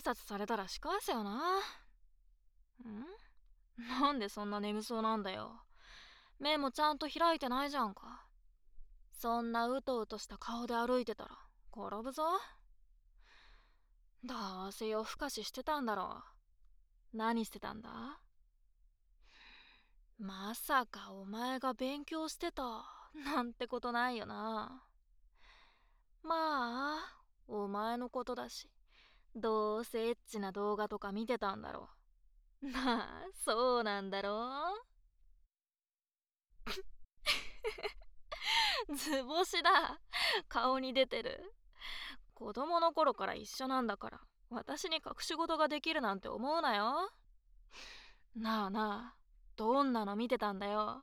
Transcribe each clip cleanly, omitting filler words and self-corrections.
拶されたら仕返せよな。なんでそんな眠そうなんだよ。目もちゃんと開いてないじゃんか。そんなうとうとした顔で歩いてたら転ぶぞ。どうせ夜更かししてたんだろう。何してたんだ？まさかお前が勉強してたなんてことないよな。まあお前のことだし、どうせエッチな動画とか見てたんだろう。なあ、そうなんだろう。図星だ。顔に出てる。子供の頃から一緒なんだから、私に隠し事ができるなんて思うなよ。なあなあ、どんなの見てたんだよ。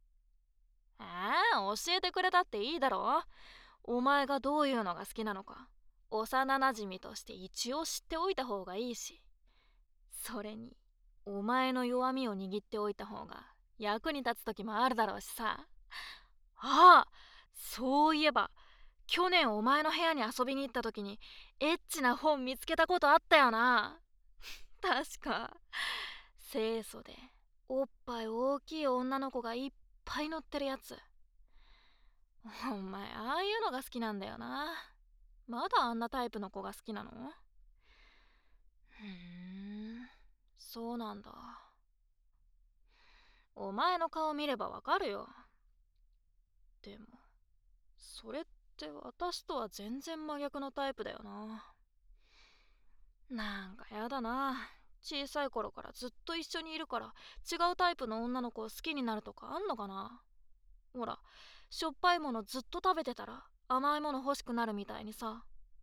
教えてくれたっていいだろ。お前がどういうのが好きなのか、幼なじみとして一応知っておいた方がいいし、それにお前の弱みを握っておいた方が役に立つ時もあるだろうしさ。ああ、そういえば去年お前の部屋に遊びに行った時にエッチな本見つけたことあったよな。確か清楚でおっぱい大きい女の子がいっぱい乗ってるやつ。お前ああいうのが好きなんだよな。まだあんなタイプの子が好きなの？そうなんだ。お前の顔見ればわかるよ。でもそれって私とは全然真逆のタイプだよな。なんかやだな。小さい頃からずっと一緒にいるから違うタイプの女の子を好きになるとかあんのかな。ほら、しょっぱいものずっと食べてたら甘いもの欲しくなるみたいにさ。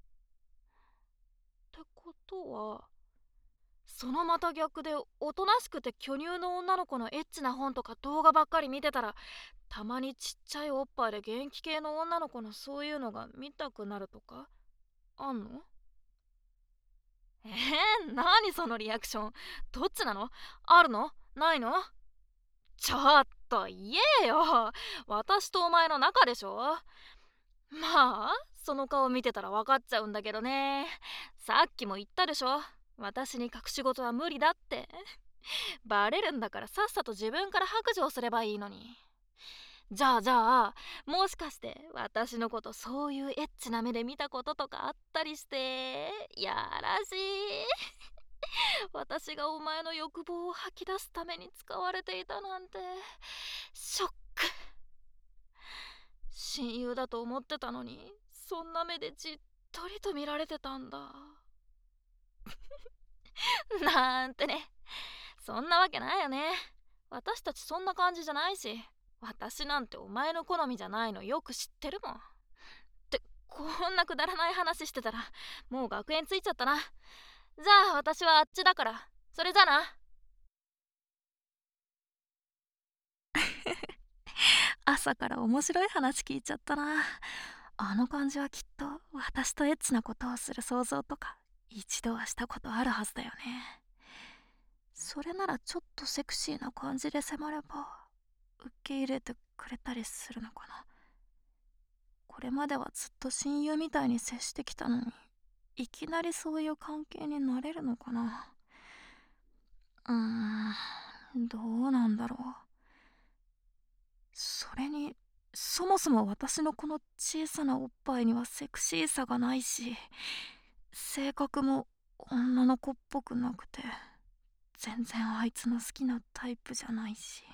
ってことは、そのまた逆でおとなしくて巨乳の女の子のエッチな本とか動画ばっかり見てたら、たまにちっちゃいおっぱいで元気系の女の子のそういうのが見たくなるとかあんの？何そのリアクション。どっちなの？あるの？ないの？ちょっと言えよ。私とお前の仲でしょ。まあその顔見てたら分かっちゃうんだけどね。さっきも言ったでしょ、私に隠し事は無理だって。バレるんだからさっさと自分から白状すればいいのに。じゃあもしかして私のことそういうエッチな目で見たこととかあったりして。やらしい。私がお前の欲望を吐き出すために使われていたなんてショック。親友だと思ってたのにそんな目でじっとりと見られてたんだ。なんてね。そんなわけないよね。私たちそんな感じじゃないし、私なんてお前の好みじゃないのよく知ってるもん。ってこんなくだらない話してたらもう学園着いちゃったな。じゃあ私はあっちだから、それじゃな。朝から面白い話聞いちゃったな。あの感じはきっと私とエッチなことをする想像とか一度はしたことあるはずだよね。それならちょっとセクシーな感じで迫れば受け入れてくれたりするのかな。これまではずっと親友みたいに接してきたのに、いきなりそういう関係になれるのかな。どうなんだろう。それに、そもそも私のこの小さなおっぱいにはセクシーさがないし、性格も女の子っぽくなくて、全然あいつの好きなタイプじゃないし。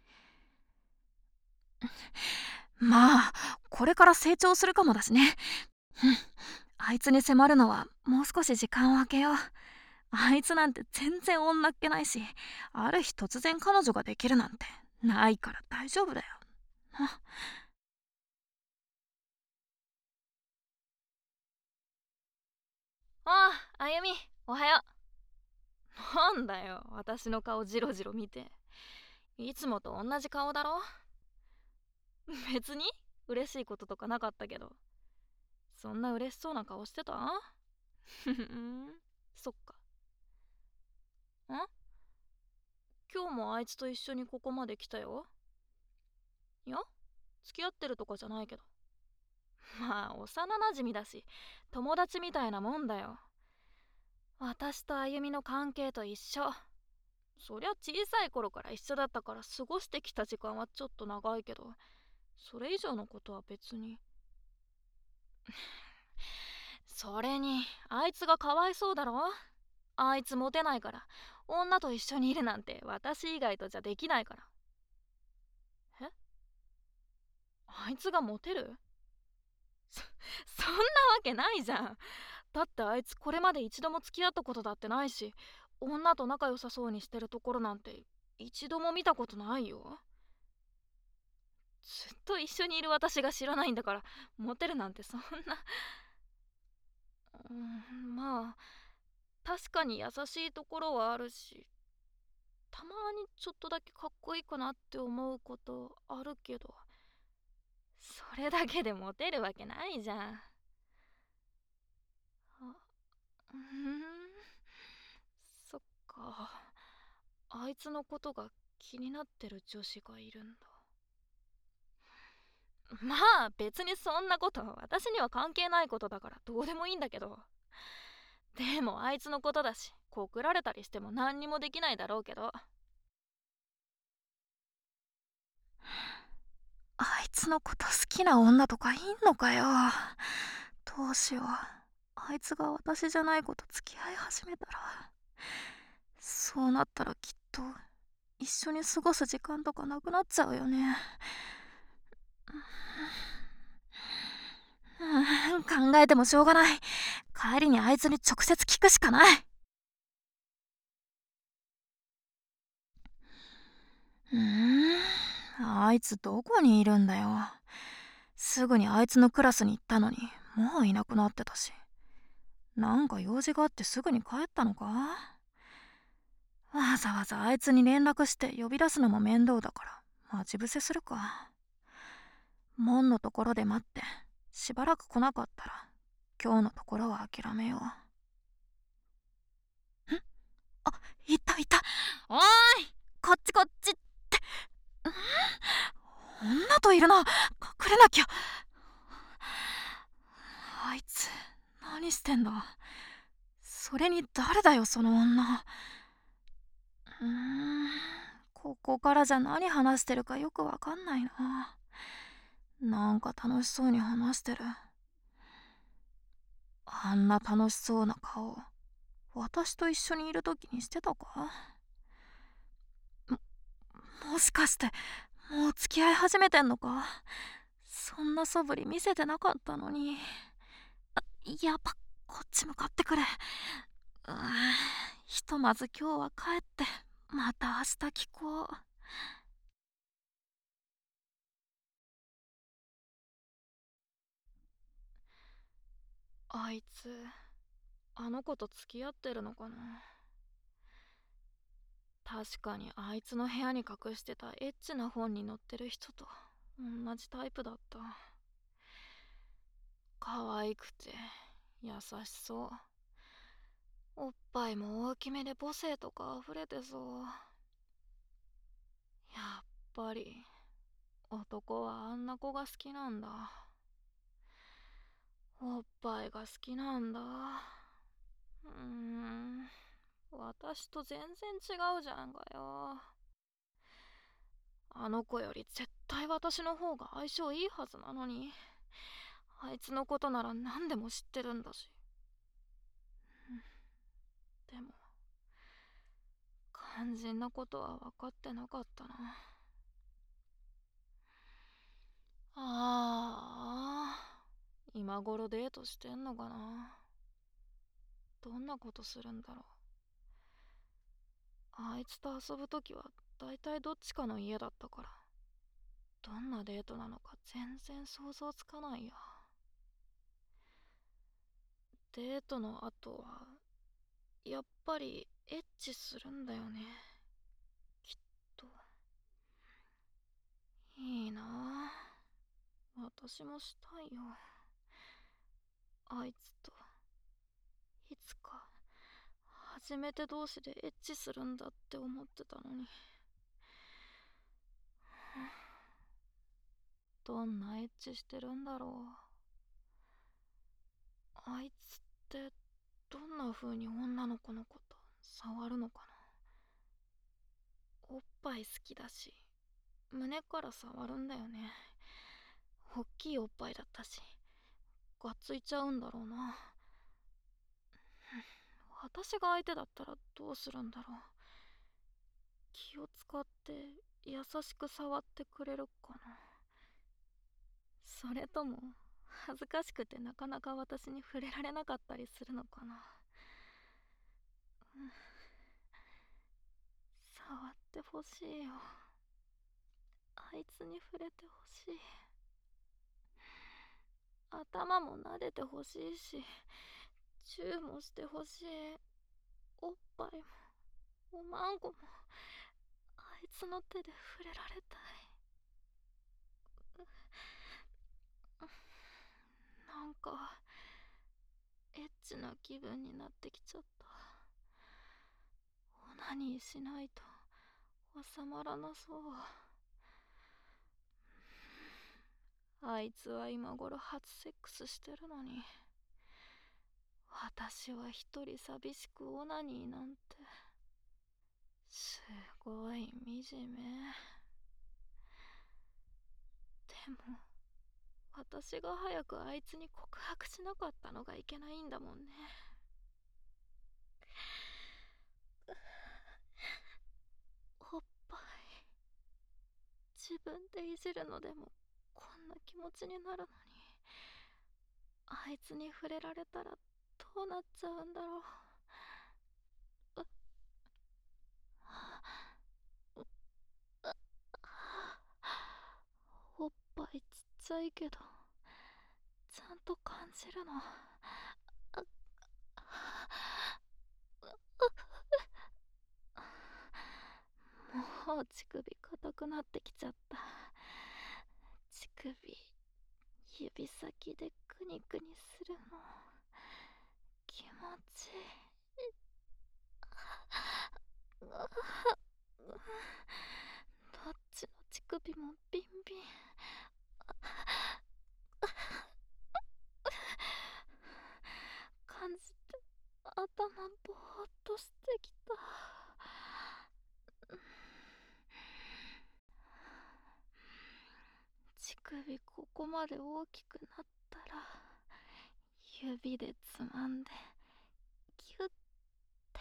まあこれから成長するかもだしね。あいつに迫るのはもう少し時間を空けよう。あいつなんて全然女っ気ないし、ある日突然彼女ができるなんてないから大丈夫だよ。ああ、あゆみ、おはよう。なんだよ、私の顔ジロジロ見て。いつもと同じ顔だろ。別に嬉しいこととかなかったけど、そんな嬉しそうな顔してた？ふふん、そっか。今日もあいつと一緒にここまで来たよ。いや、付き合ってるとかじゃないけど。まあ幼なじみだし友達みたいなもんだよ。 私と歩みの関係と一緒。そりゃ小さい頃から一緒だったから過ごしてきた時間はちょっと長いけど、それ以上のことは別に。それにあいつがかわいそうだろ。あいつモテないから女と一緒にいるなんて私以外とじゃできないから。え、あいつがモテる？そんなわけないじゃん。だってあいつこれまで一度も付き合ったことだってないし、女と仲良さそうにしてるところなんて一度も見たことないよ。ずっと一緒にいる私が知らないんだから、モテるなんてそんな。まあ確かに優しいところはあるし、たまにちょっとだけかっこいいかなって思うことあるけど、それだけでモテるわけないじゃん。うーん、そっか。あいつのことが気になってる女子がいるんだ。まあ別にそんなこと私には関係ないことだからどうでもいいんだけど。でもあいつのことだし、告られたりしても何にもできないだろうけど。あいつのこと好きな女とかいんのかよ。どうしよう。あいつが私じゃない子と付き合い始めたら、そうなったらきっと一緒に過ごす時間とかなくなっちゃうよね。考えてもしょうがない。帰りにあいつに直接聞くしかない。あいつどこにいるんだよ。すぐにあいつのクラスに行ったのに、もういなくなってたし。なんか用事があってすぐに帰ったのか？わざわざあいつに連絡して呼び出すのも面倒だから待ち伏せするか。門のところで待ってしばらく来なかったら今日のところは諦めよう。あ、いたいた。おーい、こっちこっちって。女といるな。隠れなきゃ。あいつ何してんだ。それに誰だよその女。ここからじゃ何話してるかよくわかんないな。なんか楽しそうに話してる。あんな楽しそうな顔、私と一緒にいる時にしてたか？もしかしてもう付き合い始めてんのか？そんな素振り見せてなかったのに。やっぱこっち向かってくれ。ひとまず今日は帰ってまた明日聞こう。あいつあの子と付き合ってるのかな。確かにあいつの部屋に隠してたエッチな本に載ってる人と同じタイプだった。可愛くて優しそう。おっぱいも大きめで母性とか溢れてそう。やっぱり男はあんな子が好きなんだ。おっぱいが好きなんだ。私と全然違うじゃんかよ。あの子より絶対私の方が相性いいはずなのに、あいつのことなら何でも知ってるんだし。でも肝心なことは分かってなかったな。ああ、今頃デートしてんのかな。どんなことするんだろう。あいつと遊ぶときはだいたいどっちかの家だったから、どんなデートなのか全然想像つかないや。デートの後はやっぱりエッチするんだよね、きっと。いいなあ、私もしたいよ。あいつといつか初めて同士でエッチするんだって思ってたのに。どんなエッチしてるんだろう。あいつってどんな風に女の子のこと触るのかな。おっぱい好きだし、胸から触るんだよね。おっきいおっぱいだったし、がっついちゃうんだろうな。私が相手だったらどうするんだろう。気を使って優しく触ってくれるかな。それとも恥ずかしくてなかなか私に触れられなかったりするのかな。触ってほしいよ。あいつに触れてほしい。頭も撫でてほしいし、チューもしてほしい。おっぱいもおまんこもあいつの手で触れられたい。なんかエッチな気分になってきちゃった。オナニーしないと収まらなそう。あいつは今頃初セックスしてるのに、私は一人寂しくオナニーなんて。すごい惨め。でも私が早くあいつに告白しなかったのがいけないんだもんね。おっぱい自分でいじるのでもこんな気持ちになるのに、あいつに触れられたらどうなっちゃうんだろう。おっぱいちっちゃいけどちゃんと感じるの。もう乳首硬くなってきちゃった。乳首指先でクニクニするの気持ちいい。どっちの乳首もビンビン。感じて頭ぼーっとしてきた。乳首ここまで大きくなったら指でつまんでギュッて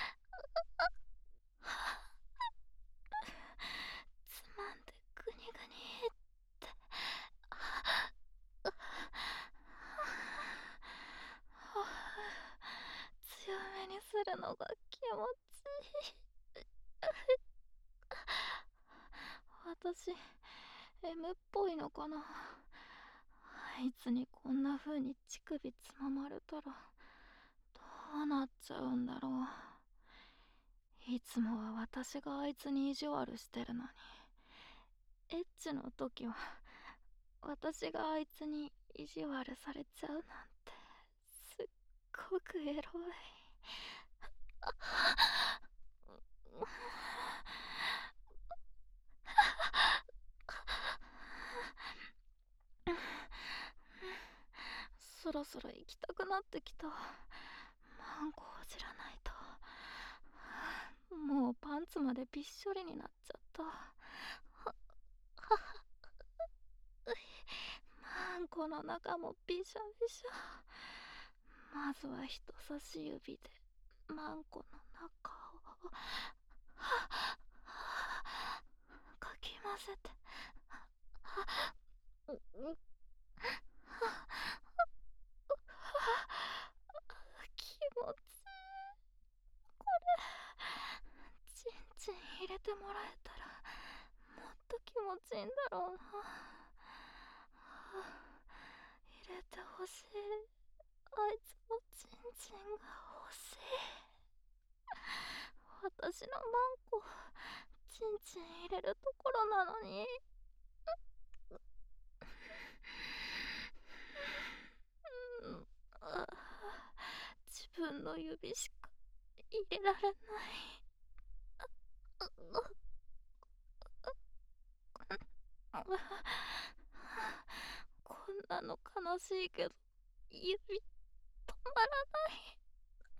つまんでグニグニって強めにするのが気持ちいい。私 M っぽいのかな。あいつにこんな風に乳首つままれたらどうなっちゃうんだろう。いつもは私があいつに意地悪してるのに、エッチの時は私があいつに意地悪されちゃうなんてすっごくエロい。そろそろ行きたくなってきた。マンゴーじらないと。もうパンツまでびっしょりになっちゃった。マンコの中もびしゃびしゃ。まずは人差し指でマンコの中をかき混ぜて、気持ちいい。これチンチン入れてもらえたらもっと気持ちいいんだろうな。入れてほしい。あいつのチンチンが欲しい。私のマンコチンチン入れるところなのに。自分の指しか入れられない。こんなの悲しいけど指止まらない。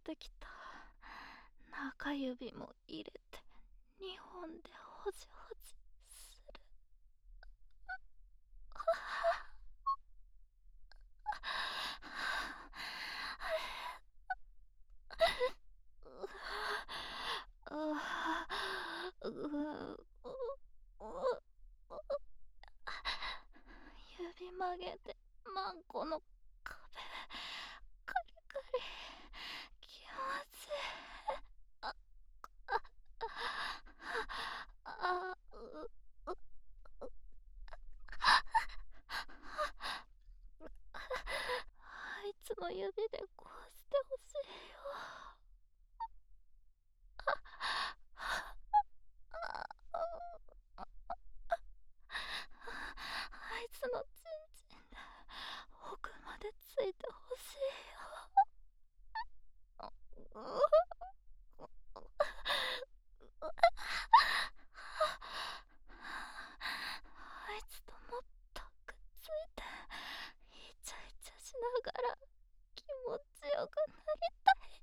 てきた。中指も入れて2本でほじほじする。指曲げてマンコの壁カリカリ気持ちいい。あああいつの指でこうしてほしいよ。あいつのチンチンで奥までついてほしいよ。あいつともっとくっついてイチャイチャしながら気持ちよくなりたい。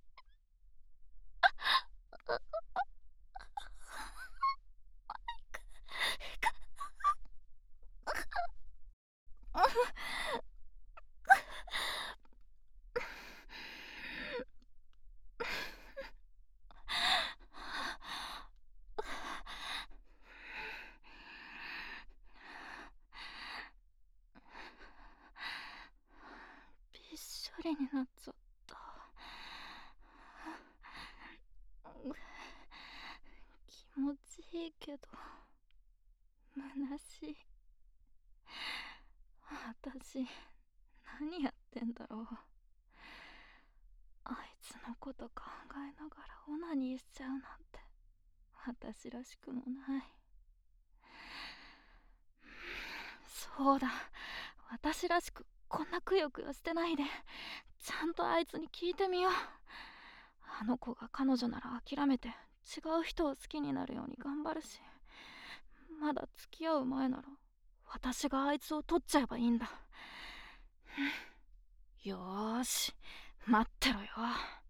びっしょりになっちゃった。気持ちいいけど虚しい。私何やってんだろう。あいつのこと考えながらオナニーしちゃうなんて私らしくもない。そうだ、私らしくこんなくよくよしてないでちゃんとあいつに聞いてみよう。あの子が彼女なら諦めて違う人を好きになるように頑張るし、まだ付き合う前なら私があいつを取っちゃえばいいんだ。よーし、待ってろよ。